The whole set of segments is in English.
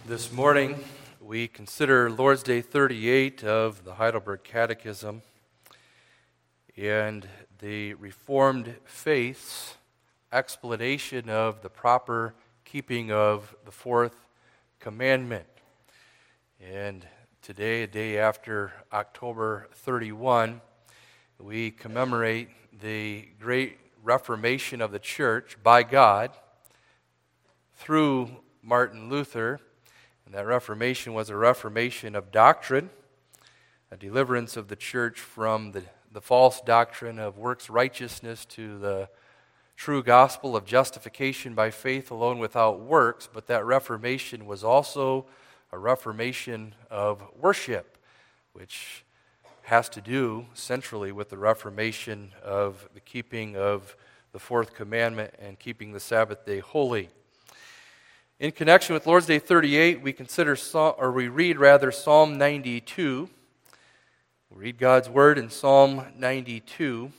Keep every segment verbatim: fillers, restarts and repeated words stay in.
This morning, we consider Lord's Day thirty-eight of the Heidelberg Catechism and the Reformed faith's explanation of the proper keeping of the fourth commandment. And today, a day after October thirty-first, we commemorate the great Reformation of the Church by God through Martin Luther. And that Reformation was a reformation of doctrine, a deliverance of the church from the, the false doctrine of works righteousness to the true gospel of justification by faith alone without works. But that Reformation was also a reformation of worship, which has to do centrally with the reformation of the keeping of the fourth commandment and keeping the Sabbath day holy. In connection with Lord's Day thirty-eight, we consider, or we read rather, Psalm ninety-two. We read God's Word in Psalm ninety-two.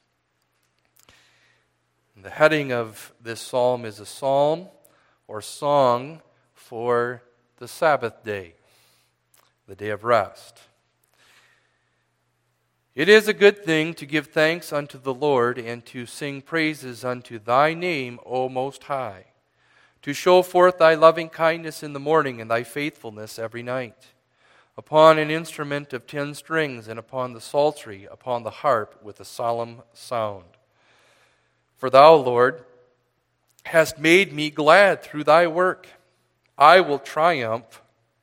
And the heading of this psalm is a psalm or song for the Sabbath day, the day of rest. It is a good thing to give thanks unto the Lord and to sing praises unto thy name, O Most High, to show forth thy loving kindness in the morning and thy faithfulness every night, upon an instrument of ten strings and upon the psaltery, upon the harp with a solemn sound. For thou, Lord, hast made me glad through thy work. I will triumph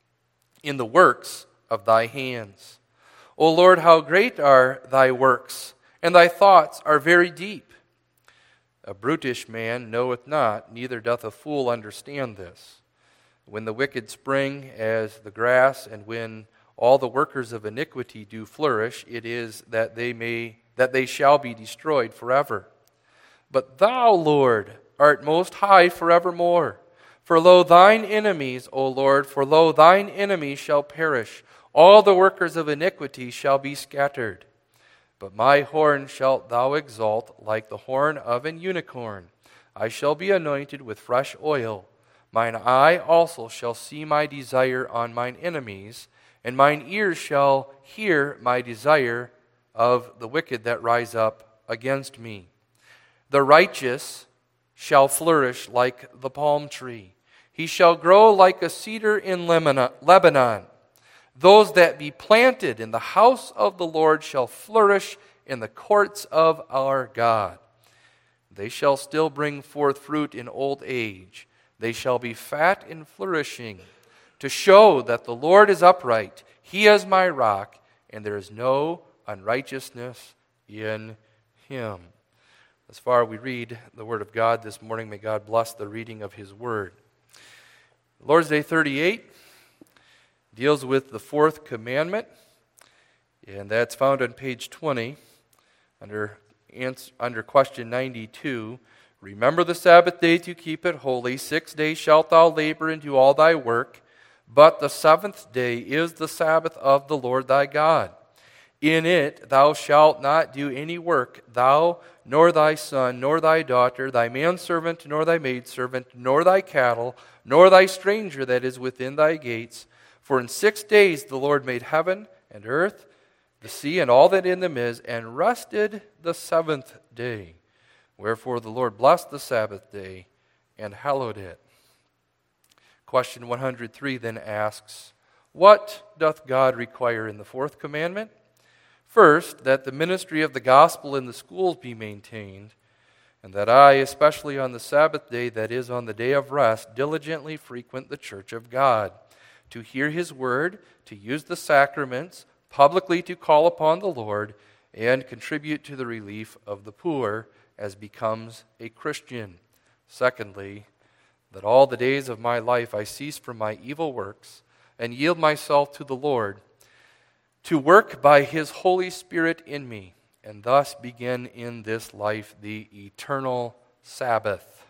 in the works of thy hands. O Lord, how great are thy works, and thy thoughts are very deep. A brutish man knoweth not, neither doth a fool understand this. When the wicked spring as the grass, and when all the workers of iniquity do flourish, it is that they may that they shall be destroyed forever. But thou, Lord, art most high forevermore. For lo, thine enemies, O Lord, for lo, thine enemies shall perish. All the workers of iniquity shall be scattered. But my horn shalt thou exalt like the horn of an unicorn. I shall be anointed with fresh oil. Mine eye also shall see my desire on mine enemies, and mine ears shall hear my desire of the wicked that rise up against me. The righteous shall flourish like the palm tree. He shall grow like a cedar in Lebanon. Those that be planted in the house of the Lord shall flourish in the courts of our God. They shall still bring forth fruit in old age. They shall be fat and flourishing, to show that the Lord is upright. He is my rock, and there is no unrighteousness in him. As far as we read the Word of God this morning, may God bless the reading of His Word. Lord's Day thirty-eight deals with the fourth commandment, and that's found on page twenty under, answer, under question ninety-two. Remember the Sabbath day to keep it holy. Six days shalt thou labor and do all thy work, but the seventh day is the Sabbath of the Lord thy God. In it thou shalt not do any work, thou, nor thy son, nor thy daughter, thy manservant, nor thy maidservant, nor thy cattle, nor thy stranger that is within thy gates. For in six days the Lord made heaven and earth, the sea, and all that in them is, and rested the seventh day. Wherefore the Lord blessed the Sabbath day and hallowed it. Question one hundred three then asks, what doth God require in the fourth commandment? First, that the ministry of the gospel in the schools be maintained, and that I, especially on the Sabbath day, that is on the day of rest, diligently frequent the church of God, to hear His word, to use the sacraments, publicly to call upon the Lord, and contribute to the relief of the poor as becomes a Christian. Secondly, that all the days of my life I cease from my evil works and yield myself to the Lord, to work by His Holy Spirit in me, and thus begin in this life the eternal Sabbath.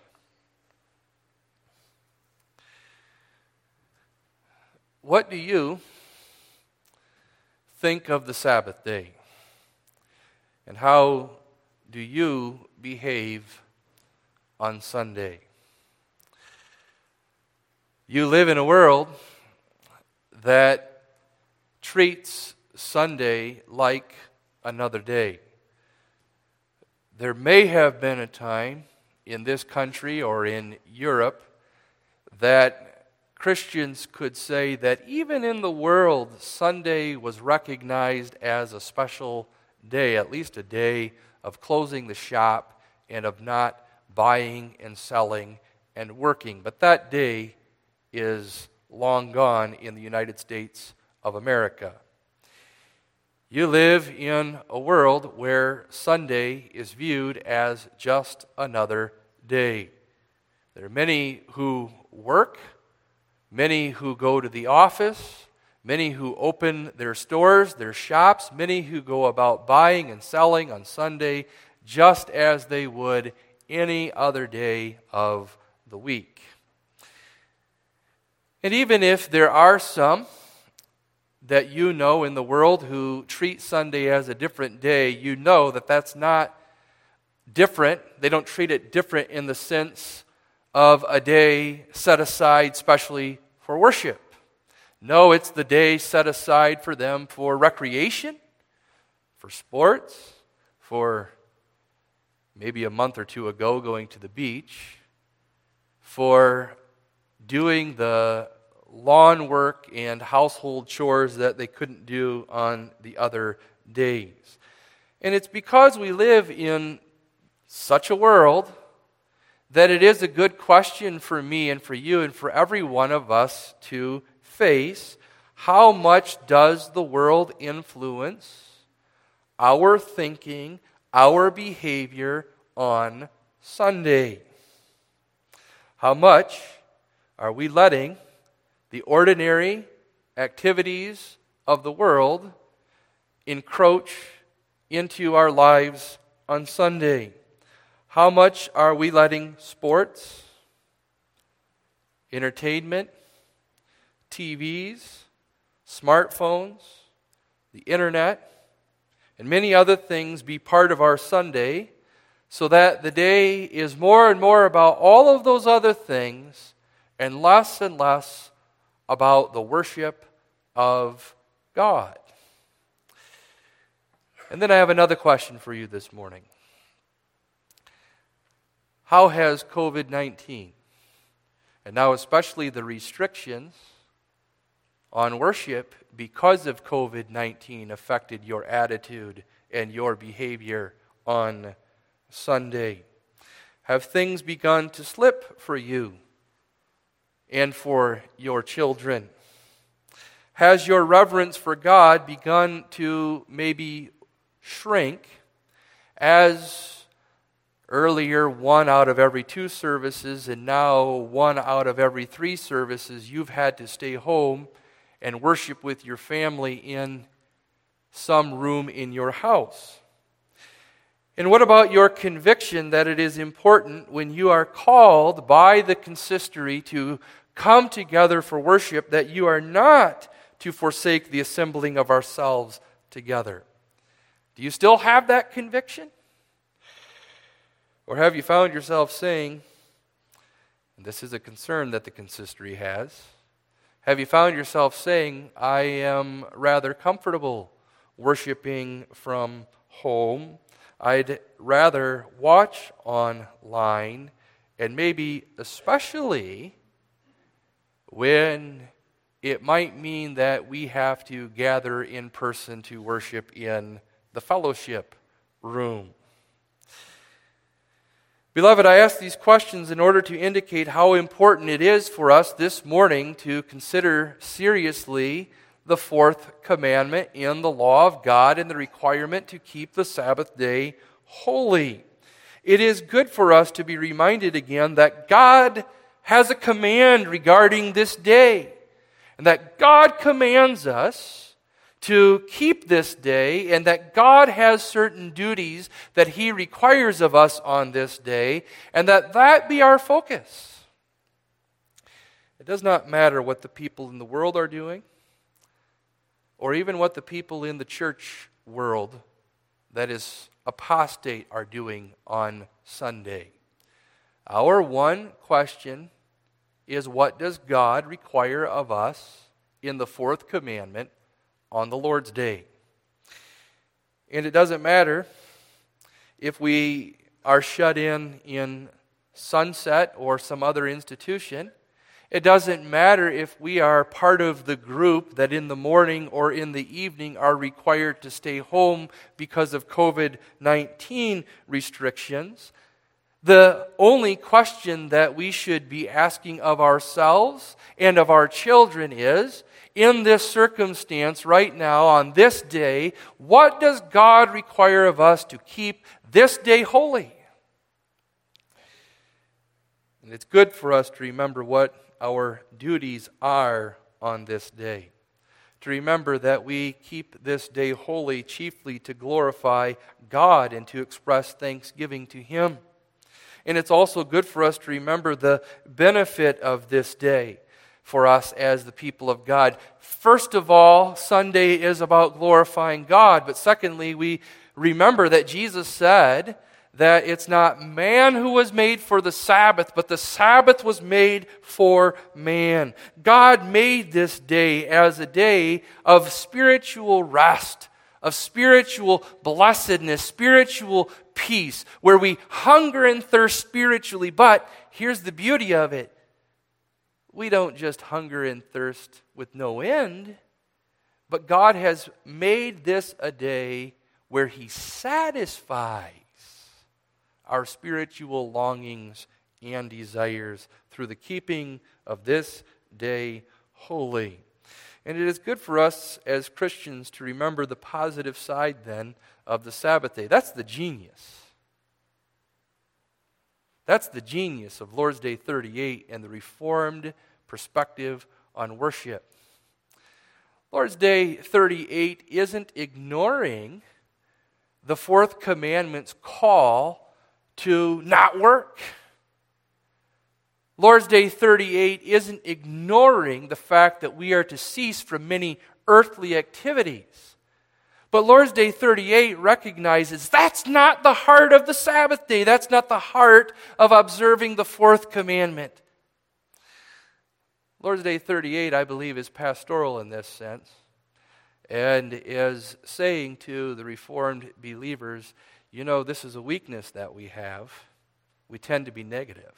What do you think of the Sabbath day? And how do you behave on Sunday? You live in a world that treats Sunday like another day. There may have been a time in this country or in Europe that Christians could say that even in the world, Sunday was recognized as a special day, at least a day of closing the shop and of not buying and selling and working. But that day is long gone in the United States of America. You live in a world where Sunday is viewed as just another day. There are many who work, many who go to the office, many who open their stores, their shops, many who go about buying and selling on Sunday just as they would any other day of the week. And even if there are some that you know in the world who treat Sunday as a different day, you know that that's not different. They don't treat it different in the sense of a day set aside specially for worship. No, it's the day set aside for them for recreation, for sports, for maybe a month or two ago going to the beach, for doing the lawn work and household chores that they couldn't do on the other days. And it's because we live in such a world that it is a good question for me and for you and for every one of us to face. How much does the world influence our thinking, our behavior on Sunday? How much are we letting the ordinary activities of the world encroach into our lives on Sunday? How much are we letting sports, entertainment, T Vs, smartphones, the internet, and many other things be part of our Sunday, so that the day is more and more about all of those other things and less and less about the worship of God? And then I have another question for you this morning. How has covid nineteen, and now especially the restrictions on worship because of covid nineteen, affected your attitude and your behavior on Sunday? Have things begun to slip for you and for your children? Has your reverence for God begun to maybe shrink as earlier one out of every two services and now one out of every three services you've had to stay home and worship with your family in some room in your house? And what about your conviction that it is important when you are called by the consistory to come together for worship that you are not to forsake the assembling of ourselves together? Do you still have that conviction? Or have you found yourself saying, and this is a concern that the consistory has, have you found yourself saying, I am rather comfortable worshiping from home. I'd rather watch online, and maybe especially when it might mean that we have to gather in person to worship in the fellowship room. Beloved, I ask these questions in order to indicate how important it is for us this morning to consider seriously the fourth commandment in the law of God and the requirement to keep the Sabbath day holy. It is good for us to be reminded again that God has a command regarding this day, and that God commands us to keep this day, and that God has certain duties that He requires of us on this day, and that that be our focus. It does not matter what the people in the world are doing, or even what the people in the church world that is apostate are doing on Sunday. Our one question is, what does God require of us in the fourth commandment on the Lord's Day? And it doesn't matter if we are shut in in Sunset or some other institution. It doesn't matter if we are part of the group that in the morning or in the evening are required to stay home because of covid nineteen restrictions. The only question that we should be asking of ourselves and of our children is, in this circumstance right now, on this day, what does God require of us to keep this day holy? And it's good for us to remember what our duties are on this day. To remember that we keep this day holy chiefly to glorify God and to express thanksgiving to Him. And it's also good for us to remember the benefit of this day for us as the people of God. First of all, Sunday is about glorifying God. But secondly, we remember that Jesus said that it's not man who was made for the Sabbath, but the Sabbath was made for man. God made this day as a day of spiritual rest, of spiritual blessedness, spiritual peace, where we hunger and thirst spiritually. But here's the beauty of it. We don't just hunger and thirst with no end, but God has made this a day where He satisfies our spiritual longings and desires through the keeping of this day holy. And it is good for us as Christians to remember the positive side then of the Sabbath day. That's the genius. That's the genius of Lord's Day thirty-eight and the Reformed perspective on worship. Lord's Day thirty-eight isn't ignoring the fourth commandment's call to not work. Lord's Day thirty-eight isn't ignoring the fact that we are to cease from many earthly activities. But Lord's Day thirty-eight recognizes that's not the heart of the Sabbath day. That's not the heart of observing the fourth commandment. Lord's Day thirty-eight, I believe, is pastoral in this sense and is saying to the Reformed believers, you know, this is a weakness that we have. We tend to be negative.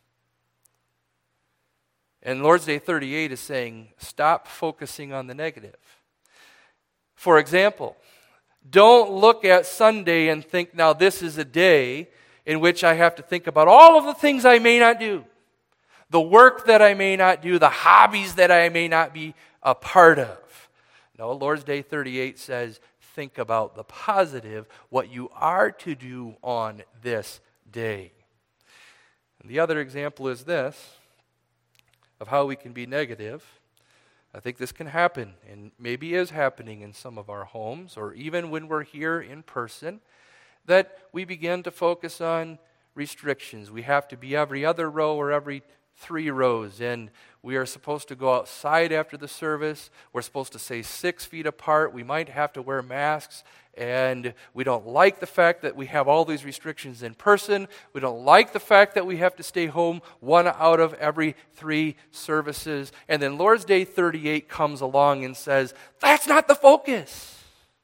And Lord's Day thirty-eight is saying, stop focusing on the negative. For example, don't look at Sunday and think, now this is a day in which I have to think about all of the things I may not do, the work that I may not do, the hobbies that I may not be a part of. No, Lord's Day thirty-eight says, think about the positive, what you are to do on this day. And the other example is this, of how we can be negative. I think this can happen, and maybe is happening in some of our homes, or even when we're here in person, that we begin to focus on restrictions. We have to be every other row or every three rows, and we are supposed to go outside after the service. We're supposed to stay six feet apart. We might have to wear masks, and we don't like the fact that we have all these restrictions in person. We don't like the fact that we have to stay home one out of every three services. And then Lord's Day thirty-eight comes along and says, that's not the focus.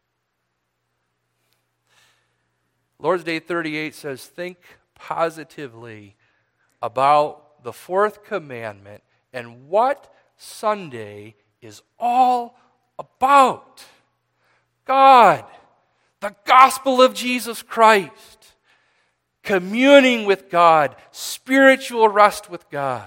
Lord's Day thirty-eight says, think positively about the fourth commandment and what Sunday is all about. God, the gospel of Jesus Christ, communing with God, spiritual rest with God.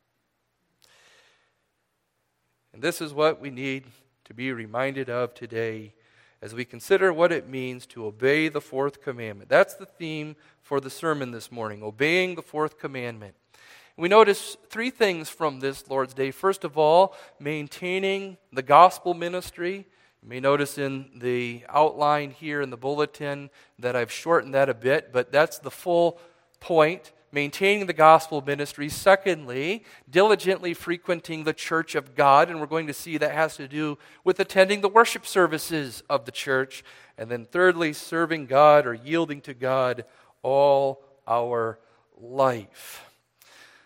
And this is what we need to be reminded of today as we consider what it means to obey the fourth commandment. That's the theme for the sermon this morning, obeying the fourth commandment. We notice three things from this Lord's Day. First of all, maintaining the gospel ministry. You may notice in the outline here in the bulletin that I've shortened that a bit, but that's the full point. Maintaining the gospel ministry. Secondly, diligently frequenting the church of God, and we're going to see that has to do with attending the worship services of the church. And then thirdly, serving God or yielding to God all our life.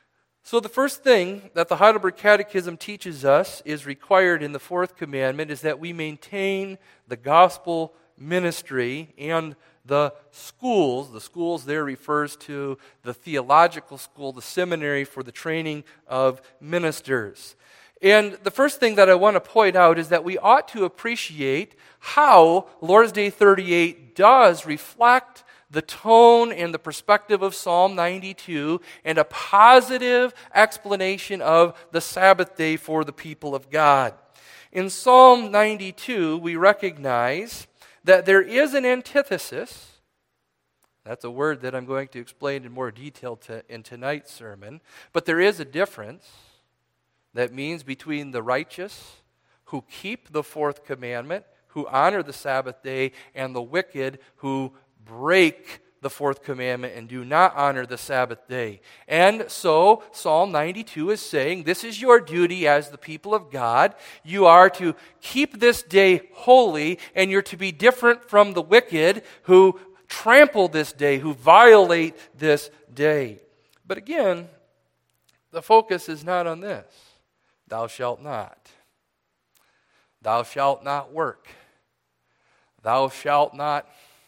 So the first thing that the Heidelberg Catechism teaches us is required in the fourth commandment is that we maintain the gospel ministry and the schools. The schools there refers to the theological school, the seminary for the training of ministers. And the first thing that I want to point out is that we ought to appreciate how Lord's Day thirty-eight does reflect the tone and the perspective of Psalm ninety-two and a positive explanation of the Sabbath day for the people of God. In Psalm ninety-two, we recognize that there is an antithesis. That's a word that I'm going to explain in more detail to, in tonight's sermon. But there is a difference that means between the righteous who keep the fourth commandment, who honor the Sabbath day, and the wicked who break the fourth commandment and do not honor the Sabbath day. And so Psalm ninety-two is saying, this is your duty as the people of God. You are to keep this day holy, and you're to be different from the wicked who trample this day, who violate this day. But again, the focus is not on this. Thou shalt not. Thou shalt not work. Thou shalt not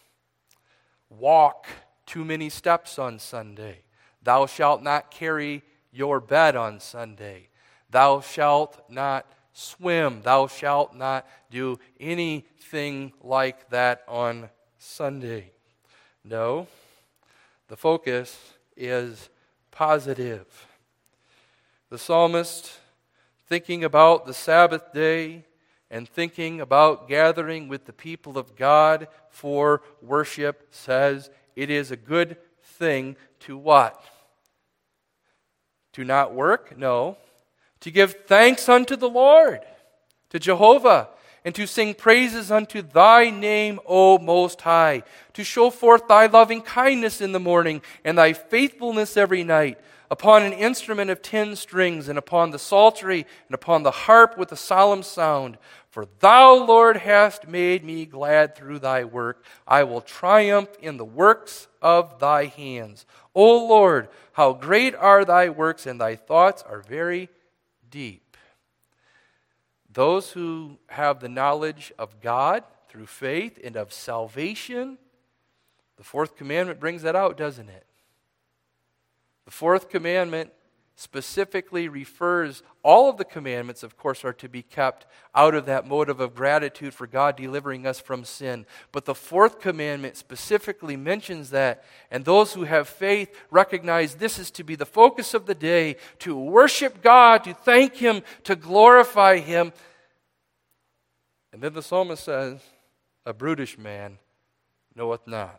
walk too many steps on Sunday. Thou shalt not carry your bed on Sunday. Thou shalt not swim. Thou shalt not do anything like that on Sunday. No, the focus is positive. The psalmist, thinking about the Sabbath day and thinking about gathering with the people of God for worship, says it is a good thing to what? To not work? No. To give thanks unto the Lord, to Jehovah, and to sing praises unto thy name, O Most High, to show forth thy loving kindness in the morning and thy faithfulness every night, upon an instrument of ten strings, and upon the psaltery, and upon the harp with a solemn sound. For thou, Lord, hast made me glad through thy work. I will triumph in the works of thy hands. O Lord, how great are thy works, and thy thoughts are very deep. Those who have the knowledge of God through faith and of salvation, the fourth commandment brings that out, doesn't it? The fourth commandment specifically refers, all of the commandments, of course, are to be kept out of that motive of gratitude for God delivering us from sin. But the fourth commandment specifically mentions that, and those who have faith recognize this is to be the focus of the day, to worship God, to thank Him, to glorify Him. And then the psalmist says, a brutish man knoweth not.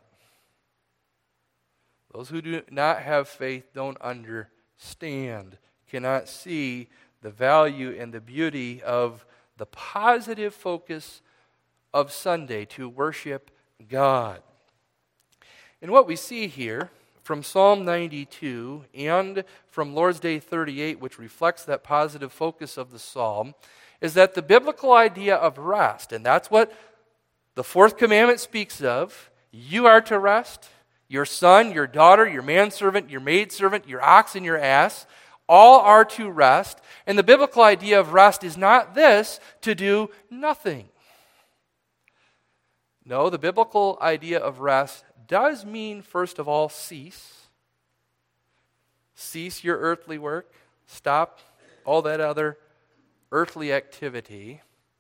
Those who do not have faith don't understand, cannot see the value and the beauty of the positive focus of Sunday, to worship God. And what we see here from Psalm ninety-two and from Lord's Day thirty-eight, which reflects that positive focus of the psalm, is that the biblical idea of rest, and that's what the fourth commandment speaks of, you are to rest. Your son, your daughter, your manservant, your maidservant, your ox and your ass, all are to rest. And the biblical idea of rest is not this, to do nothing. No, the biblical idea of rest does mean, first of all, cease. Cease your earthly work. Stop all that other earthly activity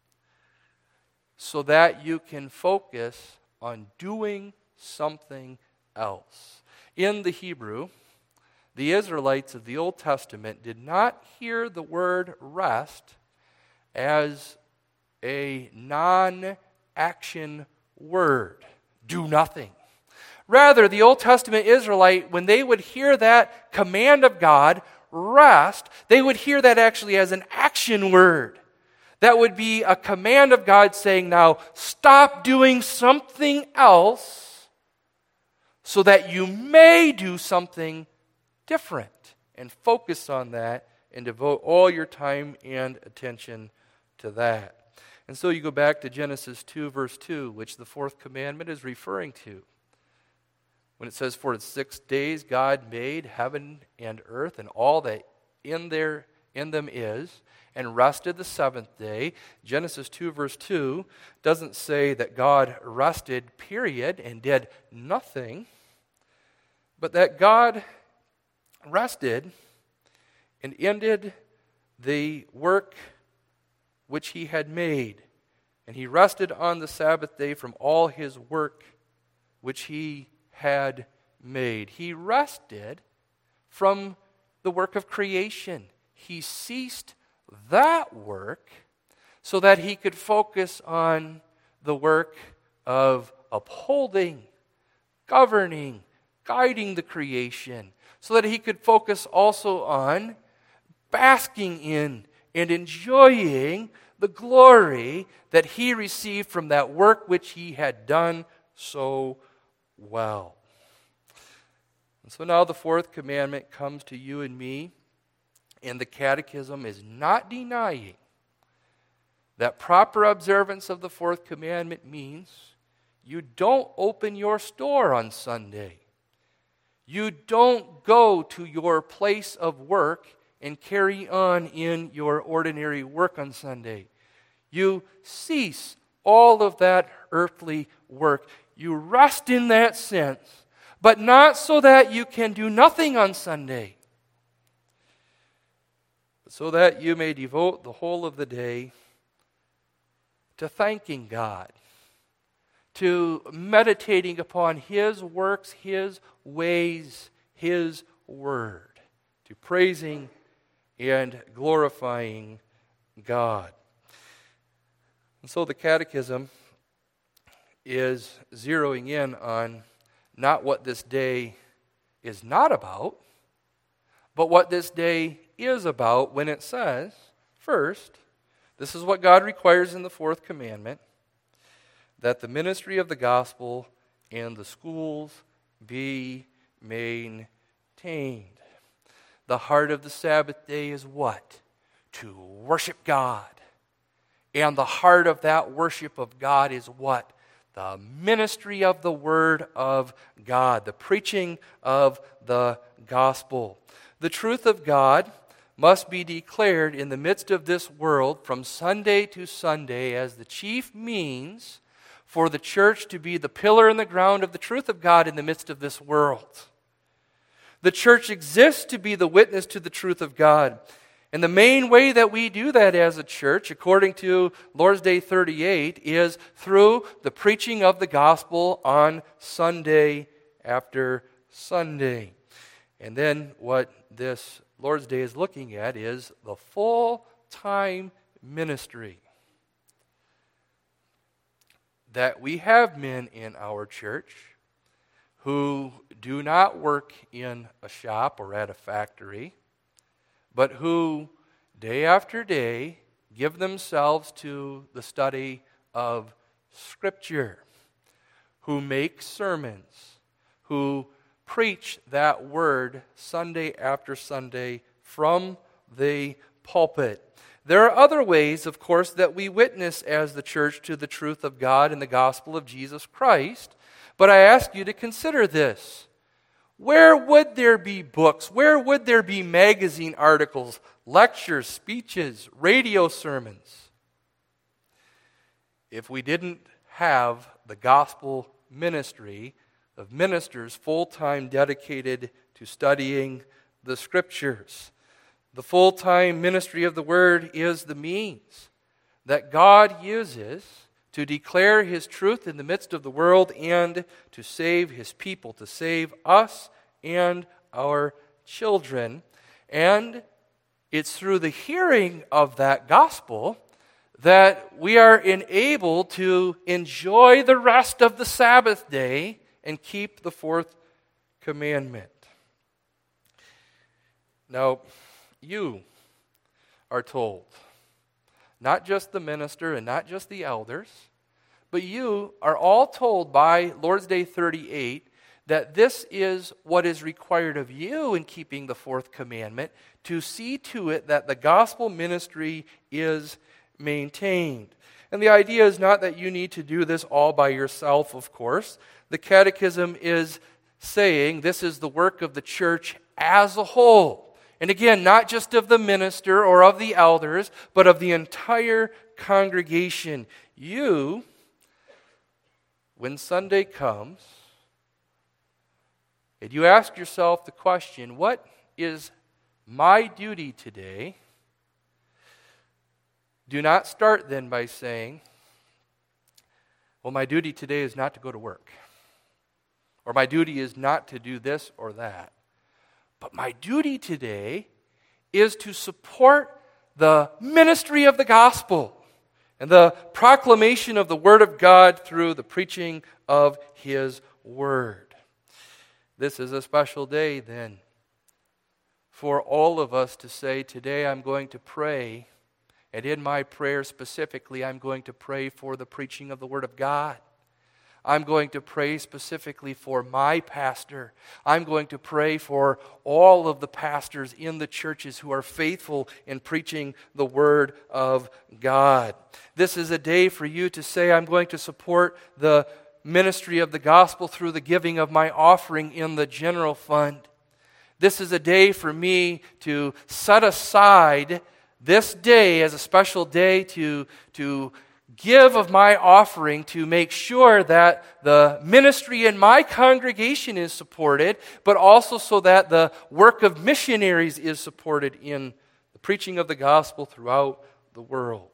so that you can focus on doing something else. In the Hebrew, the Israelites of the Old Testament did not hear the word rest as a non-action word. Do nothing. Rather, the Old Testament Israelite, when they would hear that command of God, rest, they would hear that actually as an action word. That would be a command of God saying, now stop doing something else so that you may do something different, and focus on that and devote all your time and attention to that. And so you go back to Genesis two, verse two, which the fourth commandment is referring to. When it says, for in six days God made heaven and earth and all that in their in them is, and rested the seventh day. Genesis two, verse two, doesn't say that God rested, period, and did nothing, but that God rested and ended the work which he had made. And he rested on the Sabbath day from all his work which he had made. He rested from the work of creation. He ceased that work so that he could focus on the work of upholding, governing, guiding the creation, so that he could focus also on basking in and enjoying the glory that he received from that work which he had done so well. And so now the fourth commandment comes to you and me, and the Catechism is not denying that proper observance of the fourth commandment means you don't open your store on Sunday. You don't go to your place of work and carry on in your ordinary work on Sunday. You cease all of that earthly work. You rest in that sense, but not so that you can do nothing on Sunday, but so that you may devote the whole of the day to thanking God, to meditating upon His works, His ways, His word, to praising and glorifying God. And so the Catechism is zeroing in on not what this day is not about, but what this day is about when it says, first, this is what God requires in the fourth commandment, that the ministry of the gospel and the schools be maintained. The heart of the Sabbath day is what? To worship God. And the heart of that worship of God is what? The ministry of the Word of God, the preaching of the gospel. The truth of God must be declared in the midst of this world from Sunday to Sunday as the chief means for the church to be the pillar and the ground of the truth of God in the midst of this world. The church exists to be the witness to the truth of God. And the main way that we do that as a church, according to Lord's Day thirty-eight, is through the preaching of the gospel on Sunday after Sunday. And then what this Lord's Day is looking at is the full-time ministry. That we have men in our church who do not work in a shop or at a factory, but who day after day give themselves to the study of Scripture, who make sermons, who preach that word Sunday after Sunday from the pulpit. There are other ways, of course, that we witness as the church to the truth of God and the gospel of Jesus Christ, but I ask you to consider this. Where would there be books? Where would there be magazine articles, lectures, speeches, radio sermons, if we didn't have the gospel ministry of ministers full-time dedicated to studying the Scriptures? The full-time ministry of the Word is the means that God uses to declare His truth in the midst of the world and to save His people, to save us and our children. And it's through the hearing of that gospel that we are enabled to enjoy the rest of the Sabbath day and keep the fourth commandment. Now, you are told, not just the minister and not just the elders, but you are all told by Lord's Day thirty-eight that this is what is required of you in keeping the fourth commandment, to see to it that the gospel ministry is maintained. And the idea is not that you need to do this all by yourself, of course. The Catechism is saying this is the work of the church as a whole. And again, not just of the minister or of the elders, but of the entire congregation. You, when Sunday comes, and you ask yourself the question, what is my duty today? Do not start then by saying, well, my duty today is not to go to work. Or my duty is not to do this or that. But my duty today is to support the ministry of the gospel and the proclamation of the Word of God through the preaching of His Word. This is a special day then for all of us to say, today I'm going to pray, and in my prayer specifically, I'm going to pray for the preaching of the Word of God. I'm going to pray specifically for my pastor. I'm going to pray for all of the pastors in the churches who are faithful in preaching the Word of God. This is a day for you to say, I'm going to support the ministry of the gospel through the giving of my offering in the general fund. This is a day for me to set aside this day as a special day to, to give of my offering to make sure that the ministry in my congregation is supported, but also so that the work of missionaries is supported in the preaching of the gospel throughout the world.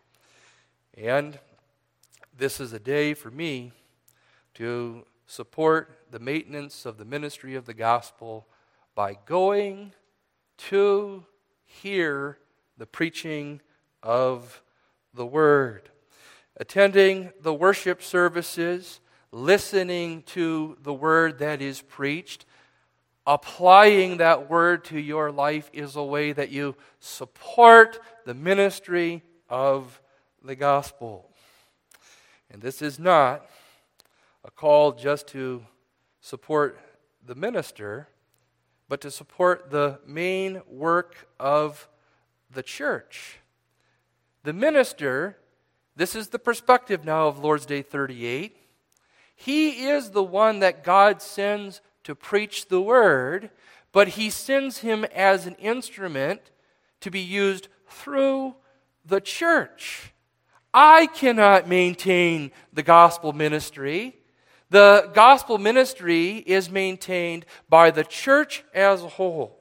And this is a day for me to support the maintenance of the ministry of the gospel by going to hear the preaching of the Word. Attending the worship services, listening to the Word that is preached, applying that Word to your life is a way that you support the ministry of the gospel. And this is not a call just to support the minister, but to support the main work of the church. The minister, this is the perspective now of Lord's Day thirty-eight. He is the one that God sends to preach the Word, but He sends him as an instrument to be used through the church. I cannot maintain the gospel ministry. The gospel ministry is maintained by the church as a whole.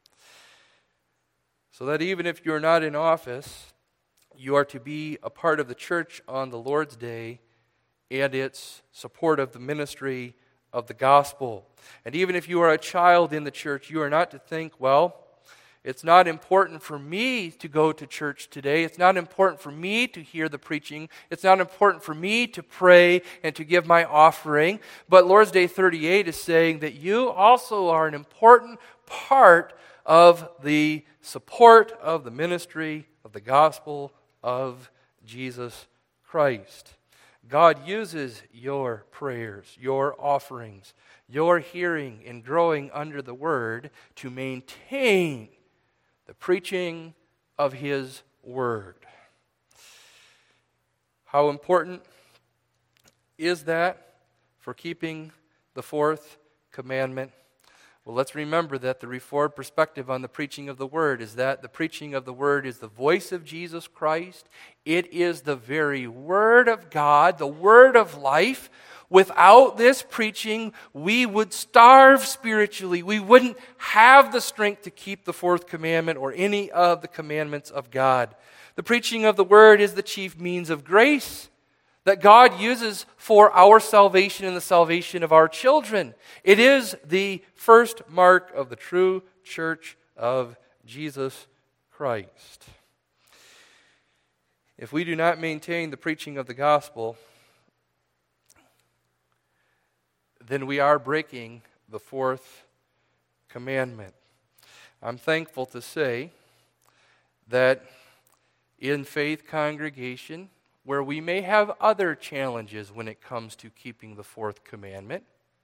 So that even if you're not in office, you are to be a part of the church on the Lord's Day and its support of the ministry of the gospel. And even if you are a child in the church, you are not to think, well, it's not important for me to go to church today. It's not important for me to hear the preaching. It's not important for me to pray and to give my offering. But Lord's Day thirty-eight is saying that you also are an important part of the support of the ministry of the gospel of Jesus Christ. God uses your prayers, your offerings, your hearing and growing under the Word to maintain the preaching of His Word. How important is that for keeping the fourth commandment? Well, let's remember that the Reformed perspective on the preaching of the Word is that the preaching of the Word is the voice of Jesus Christ. It is the very Word of God, the Word of life. Without this preaching, we would starve spiritually. We wouldn't have the strength to keep the fourth commandment or any of the commandments of God. The preaching of the Word is the chief means of grace that God uses for our salvation and the salvation of our children. It is the first mark of the true church of Jesus Christ. If we do not maintain the preaching of the gospel, then we are breaking the fourth commandment. I'm thankful to say that in Faith Congregation, where we may have other challenges when it comes to keeping the fourth commandment,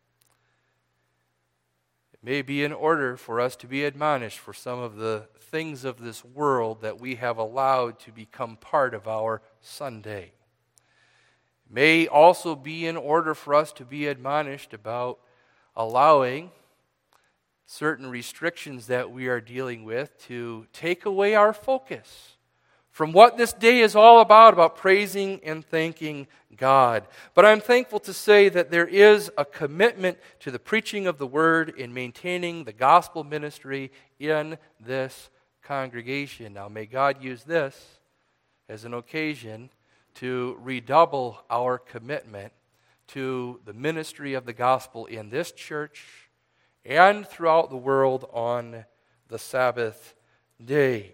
it may be in order for us to be admonished for some of the things of this world that we have allowed to become part of our Sunday. It may also be in order for us to be admonished about allowing certain restrictions that we are dealing with to take away our focus from what this day is all about, about praising and thanking God. But I'm thankful to say that there is a commitment to the preaching of the Word in maintaining the gospel ministry in this congregation. Now, may God use this as an occasion to redouble our commitment to the ministry of the gospel in this church and throughout the world on the Sabbath day.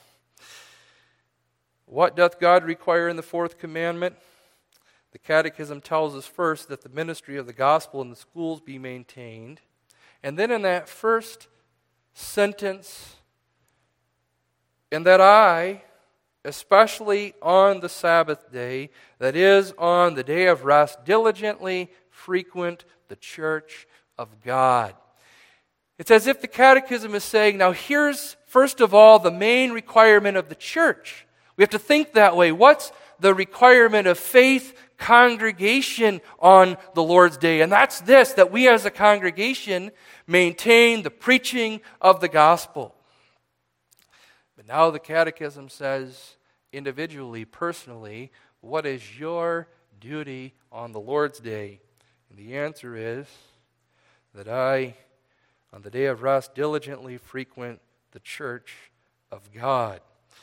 What doth God require in the fourth commandment? The Catechism tells us first that the ministry of the gospel in the schools be maintained. And then in that first sentence, and that I, especially on the Sabbath day, that is, on the day of rest, diligently frequent the church of God. It's as if the Catechism is saying, now here's, first of all, the main requirement of the church. We have to think that way. What's the requirement of faith congregation on the Lord's Day? And that's this, that we as a congregation maintain the preaching of the gospel. But now the Catechism says, individually, personally, what is your duty on the Lord's Day? And the answer is that I, on the day of rest, diligently frequent the church of God.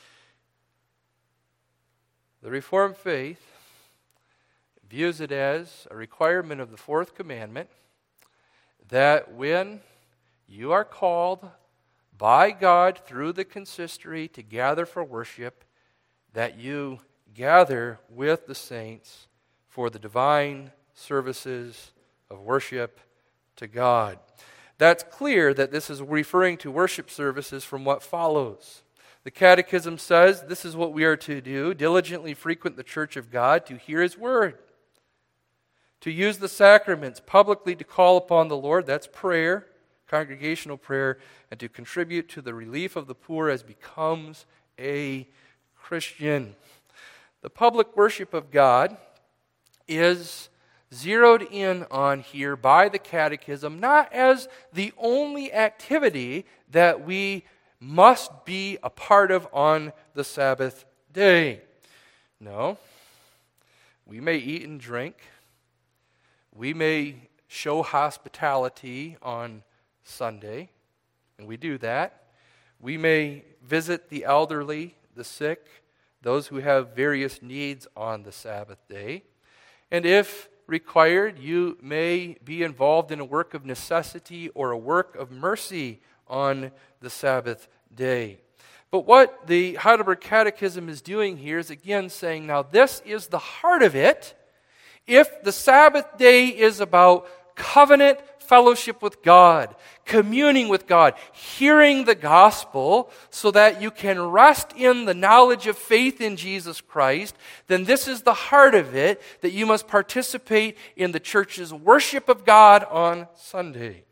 The Reformed faith views it as a requirement of the fourth commandment that when you are called by God through the consistory to gather for worship, that you gather with the saints for the divine services of worship to God. That's clear that this is referring to worship services from what follows. The Catechism says this is what we are to do: diligently frequent the church of God, to hear His word, to use the sacraments, publicly to call upon the Lord, that's prayer, congregational prayer, and to contribute to the relief of the poor as becomes a Christian. The public worship of God is zeroed in on here by the Catechism, not as the only activity that we must be a part of on the Sabbath day. No. We may eat and drink. We may show hospitality on Sunday, and we do that. We may visit the elderly, the sick, those who have various needs on the Sabbath day. And if required, you may be involved in a work of necessity or a work of mercy on the Sabbath day. But what the Heidelberg Catechism is doing here is again saying, now this is the heart of it. If the Sabbath day is about covenant fellowship with God, communing with God, hearing the gospel so that you can rest in the knowledge of faith in Jesus Christ, then this is the heart of it, that you must participate in the church's worship of God on Sunday.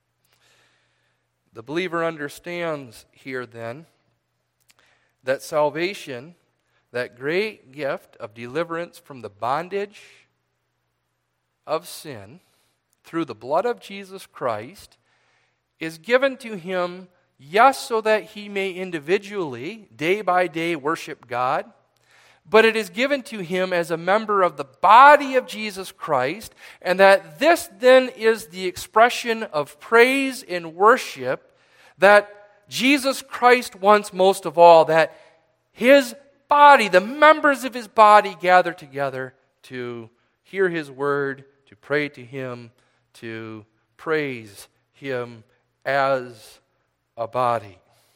The believer understands here then that salvation, that great gift of deliverance from the bondage of sin through the blood of Jesus Christ, is given to him, yes, so that he may individually, day by day, worship God, but it is given to him as a member of the body of Jesus Christ, and that this then is the expression of praise and worship that Jesus Christ wants most of all, that his body, the members of his body, gather together to hear his word, to pray to him, to praise him as a body.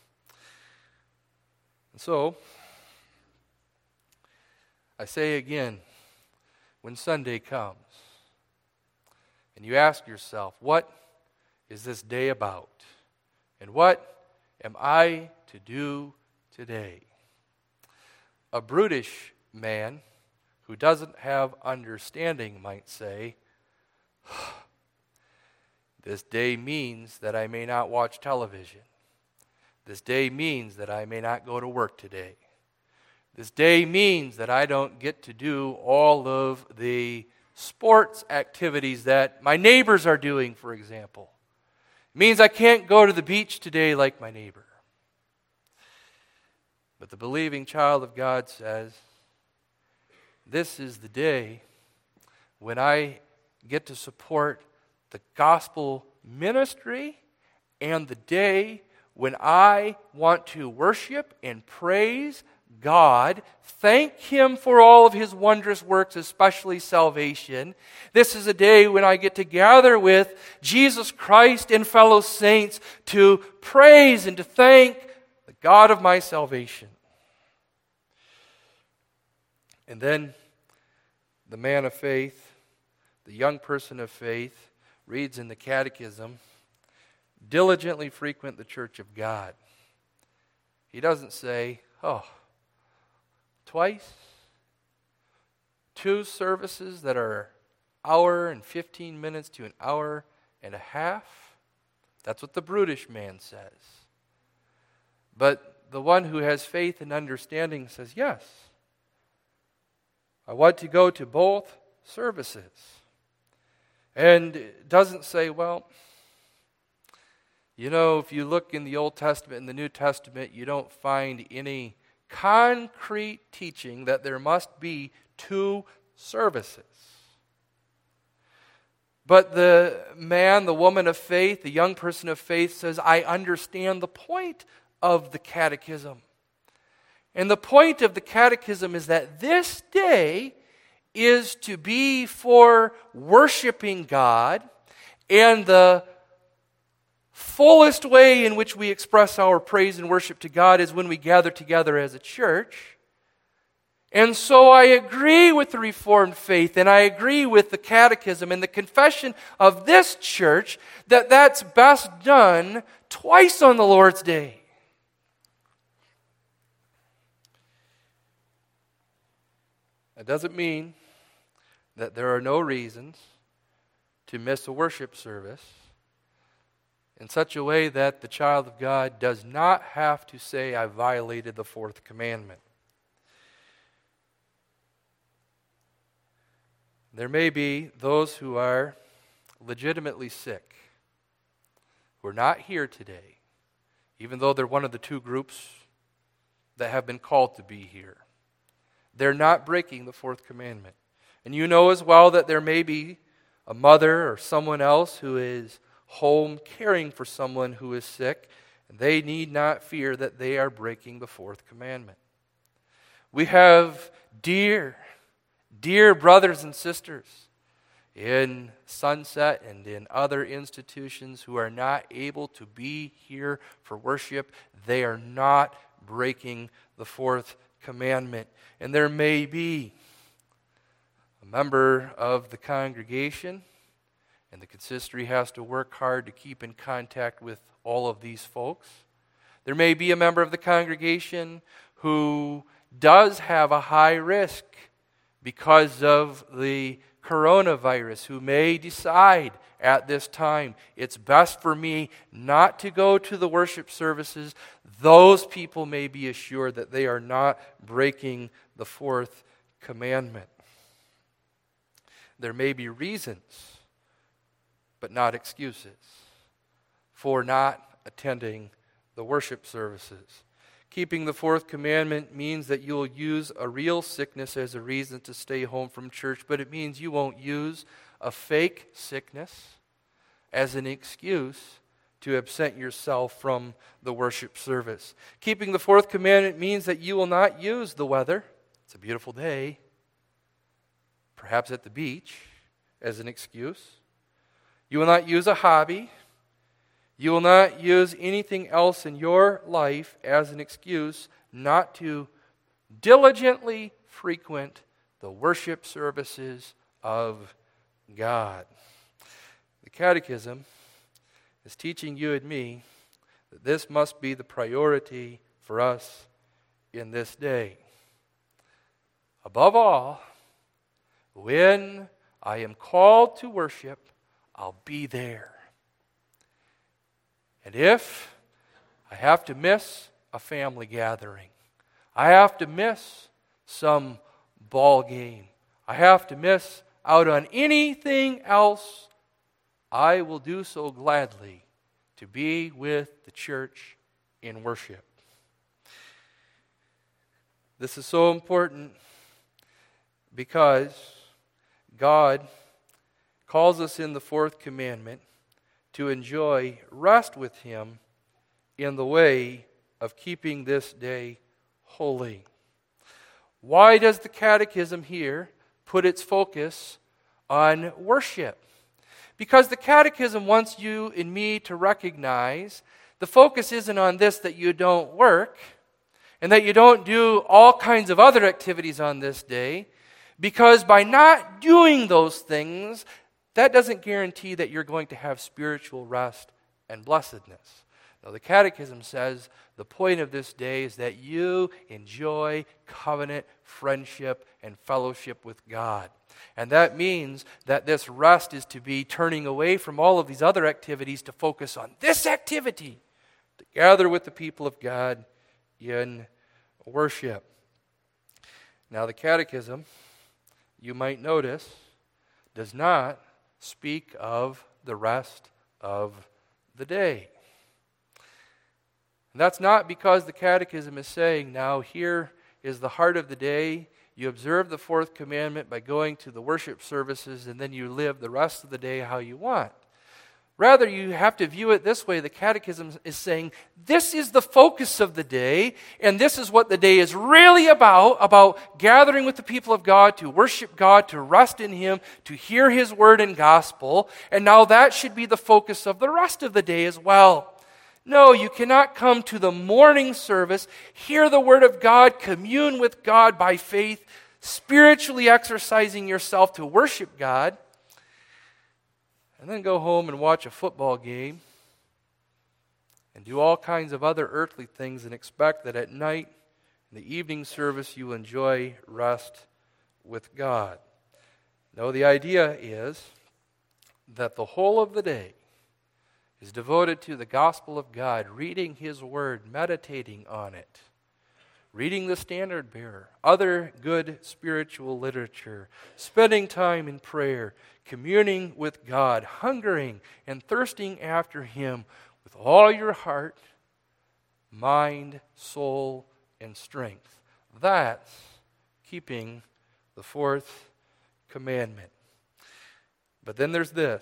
And so, I say again, when Sunday comes, and you ask yourself, what is this day about? And what am I to do today? A brutish man who doesn't have understanding might say, this day means that I may not watch television. This day means that I may not go to work today. This day means that I don't get to do all of the sports activities that my neighbors are doing, for example. It means I can't go to the beach today like my neighbor. But the believing child of God says, this is the day when I get to support the gospel ministry and the day when I want to worship and praise God, thank Him for all of His wondrous works, especially salvation. This is a day when I get to gather with Jesus Christ and fellow saints to praise and to thank the God of my salvation. And then the man of faith, the young person of faith, reads in the catechism, diligently frequent the church of God. He doesn't say, oh, twice, two services that are an hour and fifteen minutes to an hour and a half. That's what the brutish man says. But the one who has faith and understanding says, yes, I want to go to both services. And it doesn't say, well, you know, if you look in the Old Testament and the New Testament, you don't find any concrete teaching that there must be two services. But the man, the woman of faith, the young person of faith says, I understand the point of the catechism. And the point of the catechism is that this day is to be for worshiping God, and the fullest way in which we express our praise and worship to God is when we gather together as a church. And so I agree with the Reformed faith, and I agree with the catechism and the confession of this church that that's best done twice on the Lord's Day. That doesn't mean that there are no reasons to miss a worship service in such a way that the child of God does not have to say, I violated the fourth commandment. There may be those who are legitimately sick, who are not here today, even though they're one of the two groups that have been called to be here. They're not breaking the fourth commandment. And you know as well that there may be a mother or someone else who is home caring for someone who is sick, and they need not fear that they are breaking the fourth commandment. We have dear, dear brothers and sisters in Sunset and in other institutions who are not able to be here for worship. They are not breaking the fourth commandment. And there may be a member of the congregation, and the consistory has to work hard to keep in contact with all of these folks. There may be a member of the congregation who does have a high risk because of the coronavirus, who may decide at this time, it's best for me not to go to the worship services. Those people may be assured that they are not breaking the fourth commandment. There may be reasons, but not excuses, for not attending the worship services. Keeping the fourth commandment means that you'll use a real sickness as a reason to stay home from church, but it means you won't use a fake sickness as an excuse to absent yourself from the worship service. Keeping the fourth commandment means that you will not use the weather. It's a beautiful day, perhaps at the beach, as an excuse. You will not use a hobby. You will not use anything else in your life as an excuse not to diligently frequent the worship services of God. The Catechism is teaching you and me that this must be the priority for us in this day. Above all, when I am called to worship, I'll be there. And if I have to miss a family gathering, I have to miss some ball game, I have to miss out on anything else, I will do so gladly to be with the church in worship. This is so important because God calls us in the fourth commandment to enjoy rest with Him in the way of keeping this day holy. Why does the Catechism here put its focus on worship? Because the Catechism wants you and me to recognize the focus isn't on this, that you don't work and that you don't do all kinds of other activities on this day, because by not doing those things, that doesn't guarantee that you're going to have spiritual rest and blessedness. Now, the Catechism says the point of this day is that you enjoy covenant, friendship, and fellowship with God. And that means that this rest is to be turning away from all of these other activities to focus on this activity, to gather with the people of God in worship. Now, the Catechism, you might notice, does not speak of the rest of the day. And that's not because the Catechism is saying, now here is the heart of the day. You observe the fourth commandment by going to the worship services, and then you live the rest of the day how you want. Rather, you have to view it this way. The Catechism is saying, this is the focus of the day, and this is what the day is really about, about gathering with the people of God, to worship God, to rest in Him, to hear His word and gospel, and now that should be the focus of the rest of the day as well. No, you cannot come to the morning service, hear the word of God, commune with God by faith, spiritually exercising yourself to worship God, and then go home and watch a football game and do all kinds of other earthly things and expect that at night, in the evening service, you enjoy rest with God. No, the idea is that the whole of the day is devoted to the gospel of God, reading His word, meditating on it, reading the Standard Bearer, other good spiritual literature, spending time in prayer, communing with God, hungering and thirsting after Him with all your heart, mind, soul, and strength. That's keeping the fourth commandment. But then there's this.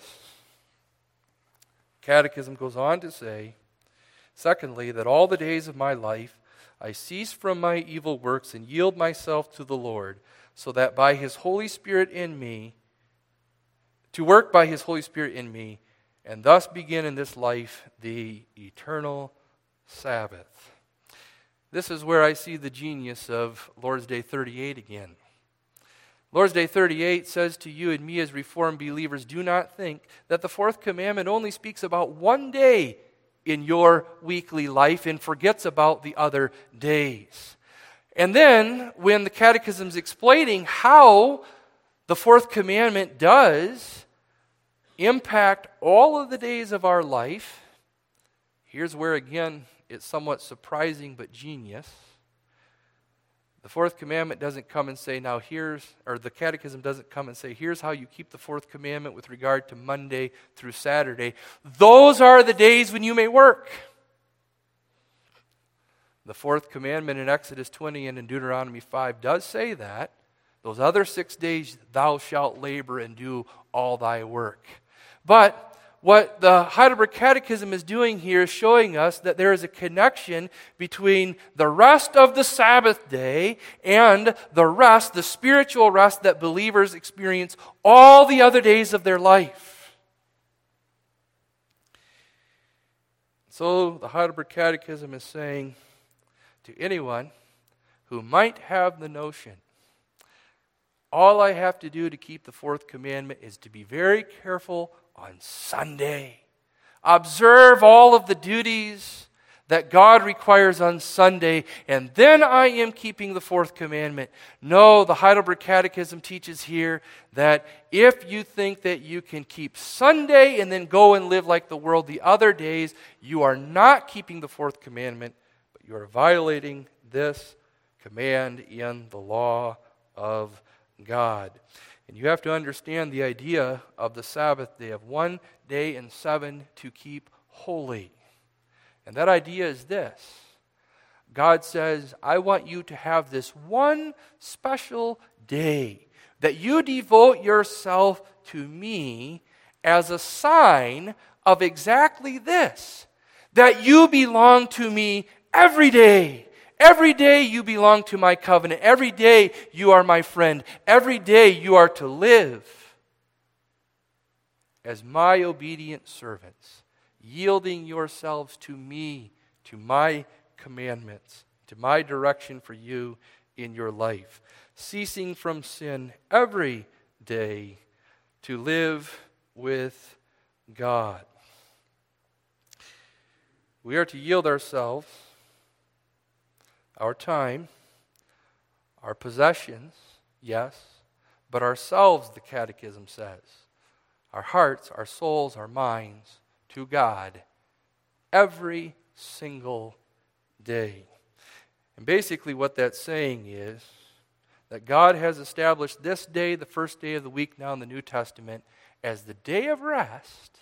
Catechism goes on to say, secondly, that all the days of my life I cease from my evil works and yield myself to the Lord, so that by His Holy Spirit in me, to work by His Holy Spirit in me, and thus begin in this life the eternal Sabbath. This is where I see the genius of Lord's Day thirty-eight again. Lord's Day thirty-eight says to you and me as Reformed believers, do not think that the fourth commandment only speaks about one day in your weekly life and forgets about the other days. And then when the Catechism is explaining how the fourth commandment does impact all of the days of our life, here's where again it's somewhat surprising but genius. The fourth commandment doesn't come and say, now here's, or the Catechism doesn't come and say, here's how you keep the fourth commandment with regard to Monday through Saturday. Those are the days when you may work. The fourth commandment in Exodus twenty and in Deuteronomy five does say that. Those other six days thou shalt labor and do all thy work. But what the Heidelberg Catechism is doing here is showing us that there is a connection between the rest of the Sabbath day and the rest, the spiritual rest that believers experience all the other days of their life. So the Heidelberg Catechism is saying to anyone who might have the notion, all I have to do to keep the fourth commandment is to be very careful on Sunday. Observe all of the duties that God requires on Sunday, and then I am keeping the fourth commandment. No, the Heidelberg Catechism teaches here that if you think that you can keep Sunday and then go and live like the world the other days, you are not keeping the fourth commandment, but you are violating this command in the law of God. And you have to understand the idea of the Sabbath day, of one day in seven to keep holy. And that idea is this. God says, I want you to have this one special day that you devote yourself to me as a sign of exactly this, that you belong to me every day. Every day you belong to my covenant. Every day you are my friend. Every day you are to live as my obedient servants, yielding yourselves to me, to my commandments, to my direction for you in your life, ceasing from sin every day to live with God. We are to yield ourselves, our time, our possessions, yes, but ourselves, the Catechism says, our hearts, our souls, our minds, to God every single day. And basically what that's saying is that God has established this day, the first day of the week now in the New Testament, as the day of rest,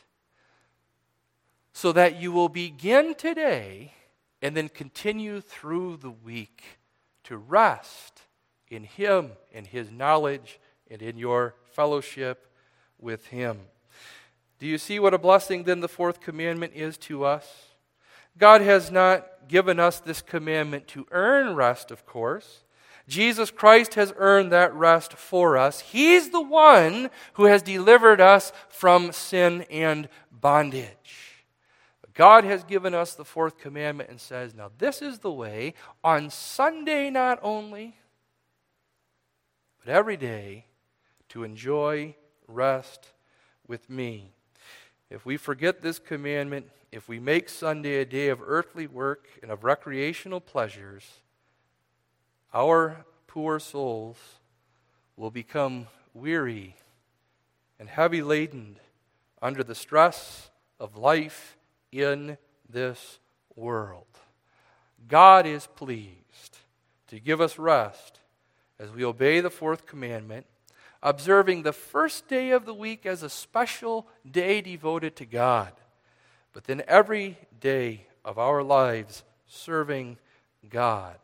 so that you will begin today and then continue through the week to rest in Him, in His knowledge, and in your fellowship with Him. Do you see what a blessing then the fourth commandment is to us? God has not given us this commandment to earn rest, of course. Jesus Christ has earned that rest for us. He's the one who has delivered us from sin and bondage. But God has given us the fourth commandment and says, now this is the way, on Sunday not only, but every day, to enjoy rest with me. If we forget this commandment, if we make Sunday a day of earthly work and of recreational pleasures, our poor souls will become weary and heavy laden under the stress of life in this world. God is pleased to give us rest as we obey the fourth commandment, observing the first day of the week as a special day devoted to God, but then every day of our lives serving God.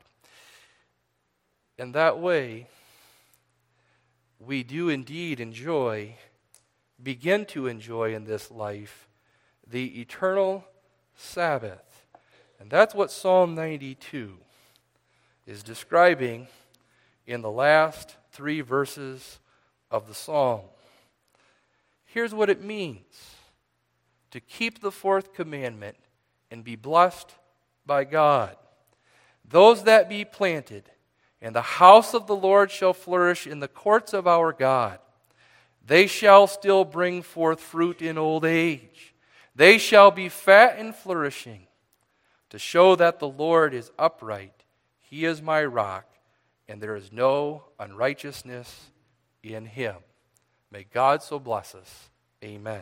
In that way, we do indeed enjoy, begin to enjoy in this life, the eternal Sabbath. And that's what Psalm ninety-two is describing in the last three verses of the psalm. Here's what it means to keep the fourth commandment and be blessed by God. Those that be planted in the house of the Lord shall flourish in the courts of our God. They shall still bring forth fruit in old age. They shall be fat and flourishing, to show that the Lord is upright. He is my rock, and there is no unrighteousness in Him. May God so bless us. Amen.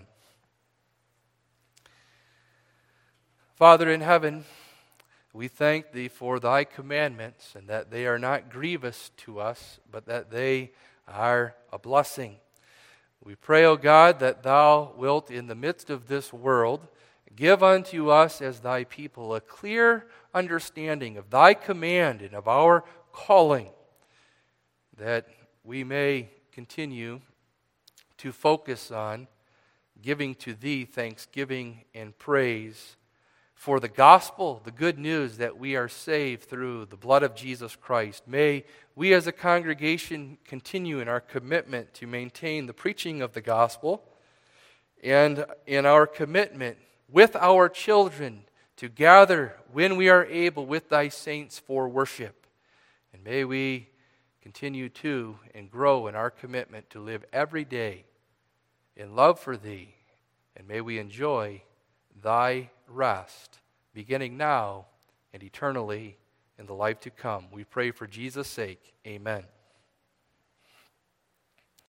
Father in heaven, we thank Thee for Thy commandments, and that they are not grievous to us, but that they are a blessing. We pray, O God, that Thou wilt in the midst of this world give unto us as Thy people a clear understanding of Thy command and of our calling, that we may continue to focus on giving to Thee thanksgiving and praise for the gospel, the good news that we are saved through the blood of Jesus Christ. May we as a congregation continue in our commitment to maintain the preaching of the gospel, and in our commitment with our children to gather when we are able with Thy saints for worship. And may we continue to and grow in our commitment to live every day in love for Thee, and may we enjoy Thy rest, beginning now and eternally in the life to come. We pray for Jesus' sake. Amen.